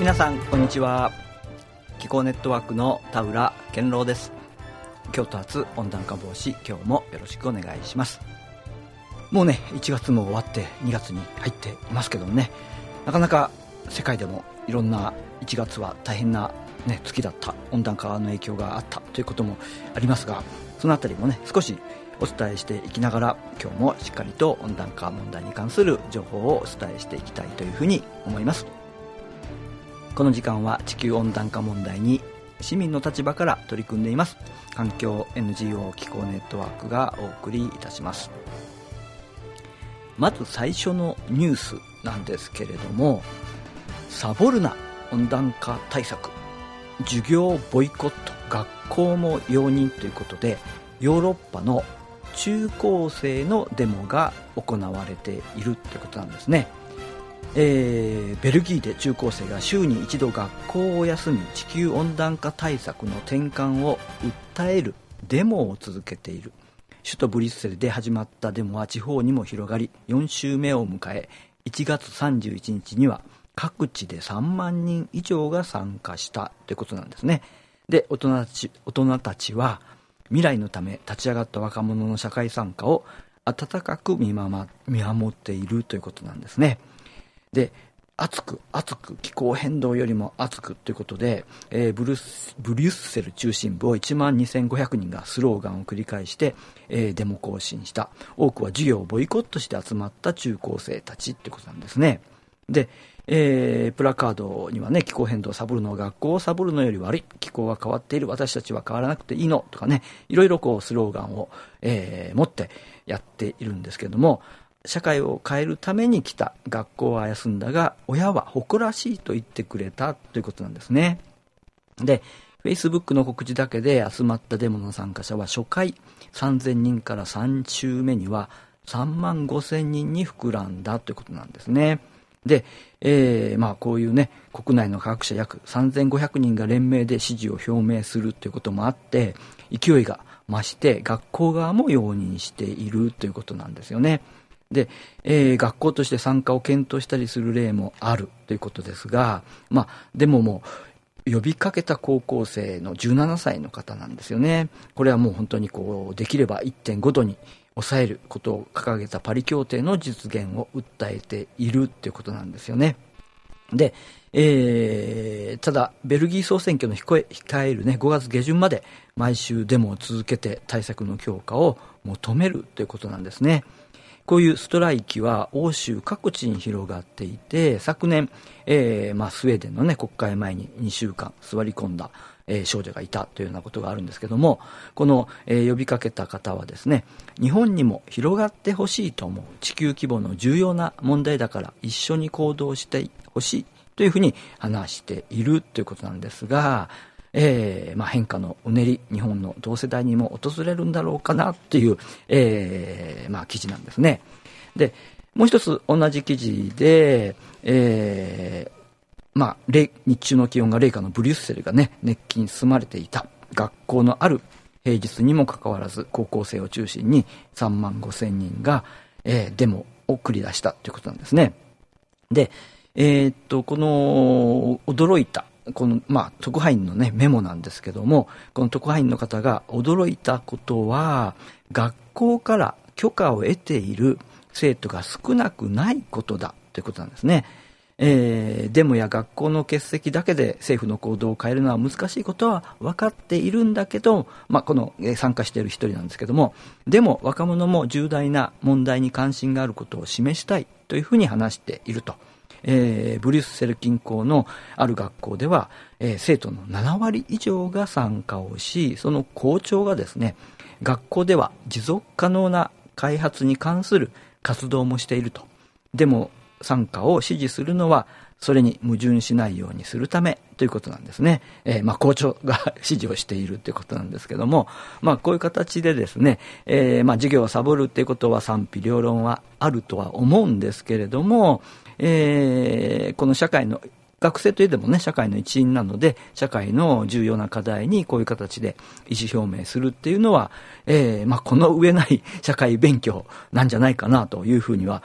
皆さんこんにちは。気候ネットワークの田浦健郎です。京都発温暖化防止、今日もよろしくお願いします。もうね1月も終わって2月に入っていますけどもね、なかなか世界でもいろんな1月は大変な、月だった、温暖化の影響があったということもありますが、そのあたりもね少しお伝えしていきながら、今日もしっかりと温暖化問題に関する情報をお伝えしていきたいというふうに思います。この時間は地球温暖化問題に市民の立場から取り組んでいます環境 NGO 気候ネットワークがお送りいたします。まず最初のニュースなんですけれども、サボるな温暖化対策、授業ボイコット、学校も容認ということで、ヨーロッパの中高生のデモが行われているということなんですね。ベルギーで中高生が週に一度学校を休み、地球温暖化対策の転換を訴えるデモを続けている。首都ブリュッセルで始まったデモは地方にも広がり、4週目を迎え、1月31日には各地で3万人以上が参加したということなんですね。で、大人たちは未来のため立ち上がった若者の社会参加を温かく見守っているということなんですね。で、熱く気候変動よりも熱くということで、ブリュッセル中心部を12,500人がスローガンを繰り返して、デモ行進した。多くは授業をボイコットして集まった中高生たちということなんですね。で、プラカードにはね、気候変動をサボるのは学校をサボるのより悪い、気候は変わっている、私たちは変わらなくていいのとかね、いろいろスローガンを、持ってやっているんですけれども、社会を変えるために来た、学校は休んだが親は誇らしいと言ってくれたということなんですね。で、Facebook の告示だけで集まったデモの参加者は初回3000人から3週目には3万5000人に膨らんだということなんですね。で、こういうね、国内の科学者約3500人が連名で支持を表明するということもあって、勢いが増して学校側も容認しているということなんですよね。で、学校として参加を検討したりする例もあるということですが、でももう呼びかけた高校生の17歳の方なんですよね。これはもう本当にできれば 1.5 度に抑えることを掲げたパリ協定の実現を訴えているということなんですよね。で、ただベルギー総選挙の控えるね5月下旬まで毎週デモを続けて対策の強化を求めるということなんですね。こういうストライキは欧州各地に広がっていて、昨年、スウェーデンのね国会前に2週間座り込んだ、少女がいたというようなことがあるんですけども、この、呼びかけた方はですね、日本にも広がってほしいと思う、地球規模の重要な問題だから一緒に行動してほしいというふうに話しているということなんですが、変化のうねり、日本の同世代にも訪れるんだろうかなっていう、記事なんですね。で、もう一つ同じ記事で、日中の気温が0下のブリュッセルがね、熱気に包まれていた。学校のある平日にもかかわらず、高校生を中心に3万5千人が、デモを繰り出したということなんですね。で、この驚いた、この特派員のねメモなんですけども、この特派員の方が驚いたことは、学校から許可を得ている生徒が少なくないことだということなんですね。デモや学校の欠席だけで政府の行動を変えるのは難しいことは分かっているんだけど、この参加している一人なんですけども、でも若者も重大な問題に関心があることを示したいというふうに話していると。ブリュッセル近郊のある学校では、生徒の7割以上が参加をし、その校長がですね、学校では持続可能な開発に関する活動もしていると。でも参加を支持するのはそれに矛盾しないようにするためということなんですね。校長が指示をしているということなんですけども、こういう形でですね、授業をサボるということは賛否両論はあるとは思うんですけれども、この社会の学生といえどもね、社会の一員なので、社会の重要な課題にこういう形で意思表明するっていうのは、この上ない社会勉強なんじゃないかなというふうには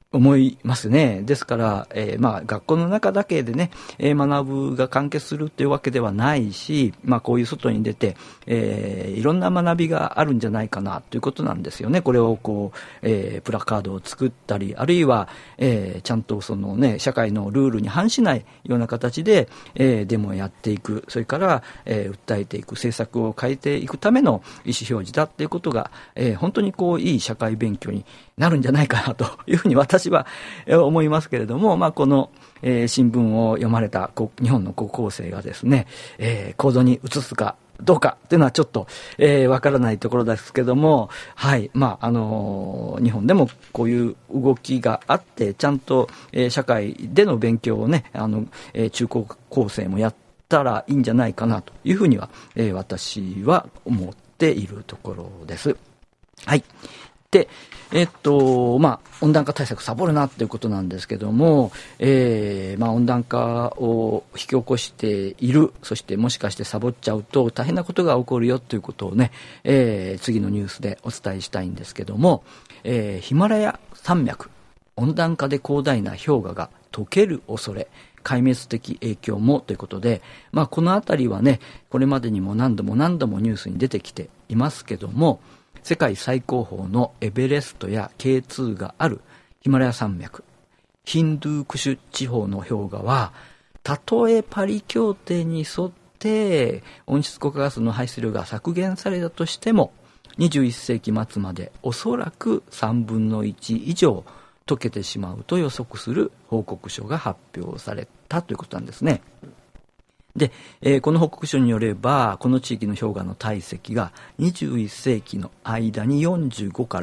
思いますね。ですから、学校の中だけでね、学ぶが完結するというわけではないし、こういう外に出て、いろんな学びがあるんじゃないかなということなんですよね。これをプラカードを作ったり、あるいは、ちゃんとそのね、社会のルールに反しないような形で、デモをやっていく、それから、訴えていく、政策を変えていくための意思表示だっていうことが、本当にいい社会勉強になるんじゃないかなというふうに私は思いますけれども、この、新聞を読まれた日本の高校生がですね、行動に移すかどうかというのはちょっとわからないところですけども、はい、日本でもこういう動きがあってちゃんと、社会での勉強をね、中高校生もやったらいいんじゃないかなというふうには、私は思っているところです。はい。で、温暖化対策サボるなっていうことなんですけども、温暖化を引き起こしている、そしてもしかしてサボっちゃうと大変なことが起こるよということをね、次のニュースでお伝えしたいんですけども、ヒマラヤ山脈、温暖化で広大な氷河が溶ける恐れ、壊滅的影響もということで、このあたりはね、これまでにも何度もニュースに出てきていますけども、世界最高峰のエベレストや K2 があるヒマラヤ山脈、ヒンドゥークシュ地方の氷河は、たとえパリ協定に沿って温室効果ガスの排出量が削減されたとしても、21世紀末までおそらく3分の1以上溶けてしまうと予測する報告書が発表されたということなんですね。で、この報告書によれば、この地域の氷河の体積が21世紀の間に45から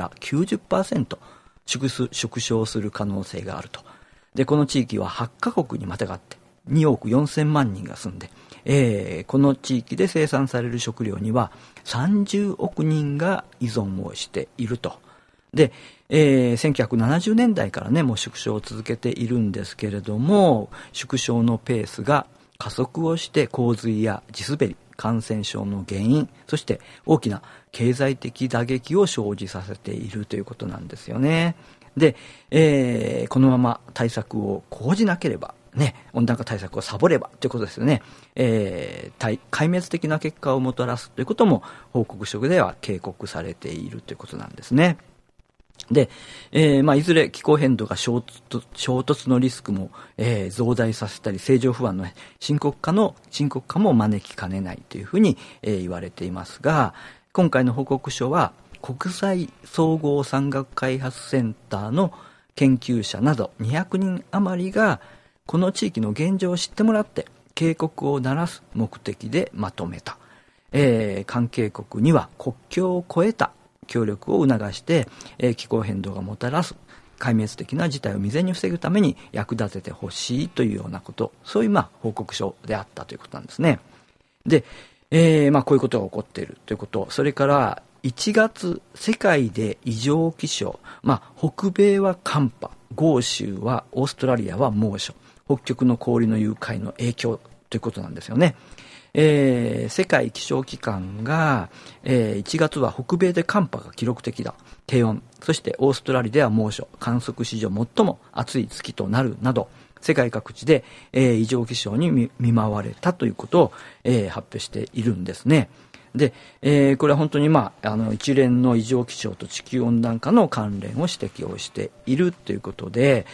90% 縮小する可能性があると。で、この地域は8カ国にまたがって2億4000万人が住んで、この地域で生産される食料には30億人が依存をしていると。で、1970年代からね、もう縮小を続けているんですけれども、縮小のペースが加速をして洪水や地滑り、感染症の原因、そして大きな経済的打撃を生じさせているということなんですよね。で、このまま対策を講じなければ、ね、温暖化対策をサボればということですよね。壊滅的な結果をもたらすということも報告書では警告されているということなんですね。で、いずれ気候変動が衝突のリスクも、増大させたり、政情不安の深刻化も招きかねないというふうに、言われていますが、今回の報告書は国際総合産学開発センターの研究者など200人余りがこの地域の現状を知ってもらって警告を鳴らす目的でまとめた。関係国には国境を越えた協力を促して、気候変動がもたらす壊滅的な事態を未然に防ぐために役立ててほしいというようなこと、そういう報告書であったということなんですね。で、こういうことが起こっているということ、それから1月世界で異常気象、北米は寒波、豪州はオーストラリアは猛暑、北極の氷の融解の影響ということなんですよね。世界気象機関が、1月は北米で寒波が記録的だ、低温、そしてオーストラリアでは猛暑、観測史上最も暑い月となるなど、世界各地で、異常気象に見舞われたということを、発表しているんですね。で、これは本当に一連の異常気象と地球温暖化の関連を指摘をしているということで、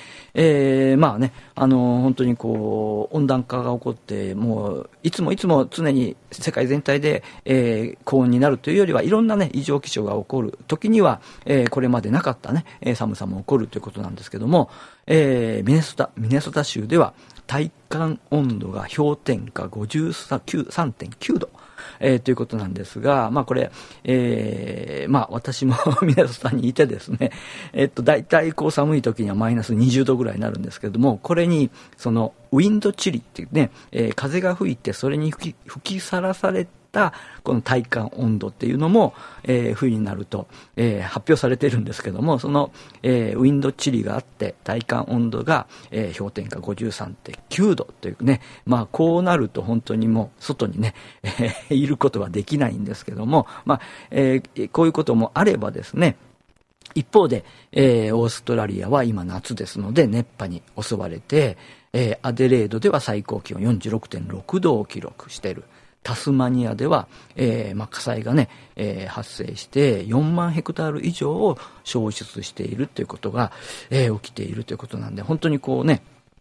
本当に温暖化が起こってもういつも常に世界全体で、高温になるというよりはいろんなね異常気象が起こる時には、これまでなかったね寒さも起こるということなんですけども、ミネソタ州では体感温度が氷点下 53.9 度ということなんですが、これ、私もミネソタにいてですね、だいたい寒い時にはマイナス20度ぐらいになるんですけれども、これにそのウィンドチリっていうね、風が吹いてそれに吹きさらされたこの体感温度っていうのも、冬になると、発表されているんですけども、その、ウィンドチリがあって体感温度が、氷点下 53.9 度というね、こうなると本当にもう外にね、いることはできないんですけども、こういうこともあればですね、 一方で、オーストラリアは今夏ですので熱波に襲われて、アデレードでは最高気温 46.6 度を記録している。タスマニアでは、火災がね、発生して4万ヘクタール以上を焼失しているということが、起きているということなんで、本当にこうね、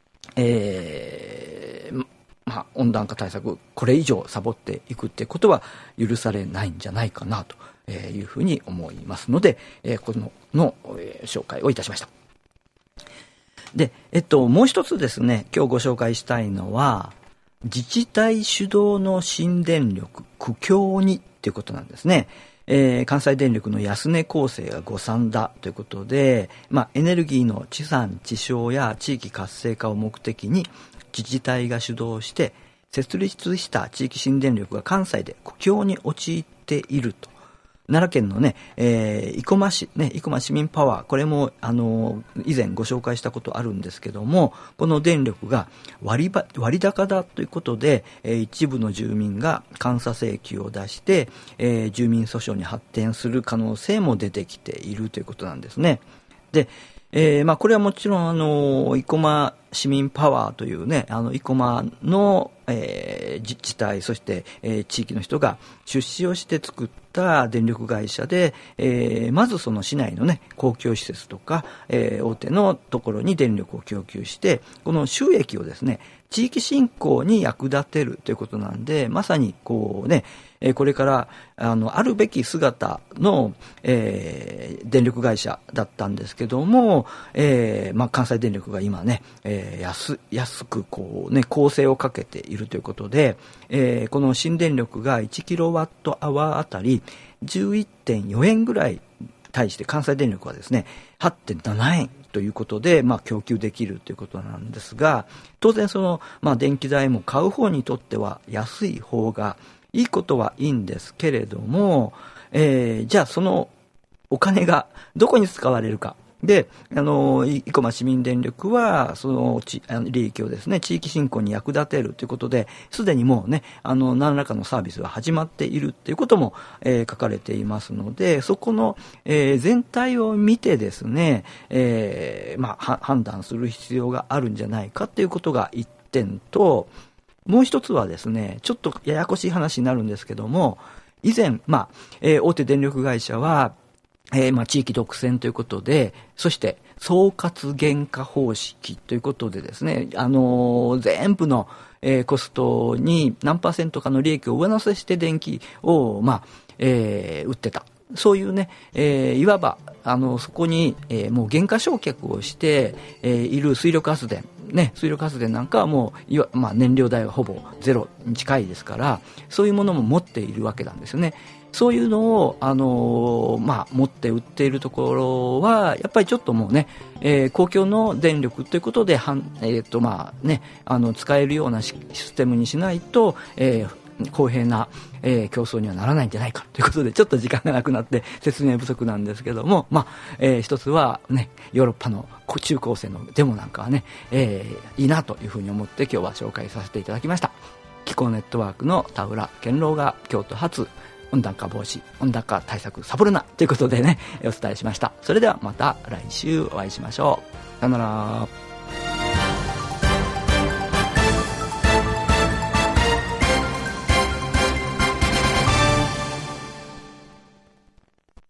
温暖化対策これ以上サボっていくってことは許されないんじゃないかなというふうに思いますので、この紹介をいたしました。で、もう一つですね、今日ご紹介したいのは自治体主導の新電力苦境にということなんですね。関西電力の安値構成が誤算だということで、エネルギーの地産地消や地域活性化を目的に自治体が主導して設立した地域新電力が関西で苦境に陥っていると。奈良県のね、生駒市民パワー、これも以前ご紹介したことあるんですけども、この電力が割高だということで、一部の住民が監査請求を出して、住民訴訟に発展する可能性も出てきているということなんですね。で、これはもちろん生駒市民パワーというね、生駒の、自治体、そして、地域の人が出資をして作った電力会社で、まずその市内のね、公共施設とか、大手のところに電力を供給して、この収益をですね、地域振興に役立てるということなんで、まさにこうね、これからあるべき姿の、電力会社だったんですけども、関西電力が今ね、安くこうね、構成をかけているということで、この新電力が1キロワットアワーあたり 11.4 円ぐらい対して関西電力はですね 8.7 円ということで、供給できるということなんですが、当然その、電気代も買う方にとっては安い方がいいことはいいんですけれども、じゃあそのお金がどこに使われるか。で、生駒市民電力は、その利益をですね、地域振興に役立てるということで、すでにもうね、何らかのサービスが始まっているということも、書かれていますので、そこの、全体を見てですね、判断する必要があるんじゃないかということが一点と、もう一つはですね、ちょっとややこしい話になるんですけども、以前、大手電力会社は、地域独占ということで、そして総括原価方式ということでですね、全部の、コストに何%かの利益を上乗せして電気を、売ってた。そういうね、いわば、そこに、もう原価償却をして、いる水力発電なんかはもう燃料代はほぼゼロに近いですから、そういうものも持っているわけなんですよね。そういうのを、持って売っているところは、やっぱりちょっともうね、公共の電力ということで、使えるようなシステムにしないと、公平な、競争にはならないんじゃないかということで、ちょっと時間がなくなって説明不足なんですけども、一つはね、ヨーロッパの中高生のデモなんかはね、いいなというふうに思って今日は紹介させていただきました。気候ネットワークの田浦健郎が京都発温暖化防止、温暖化対策サボるなということでね、お伝えしました。それではまた来週お会いしましょう。さよなら。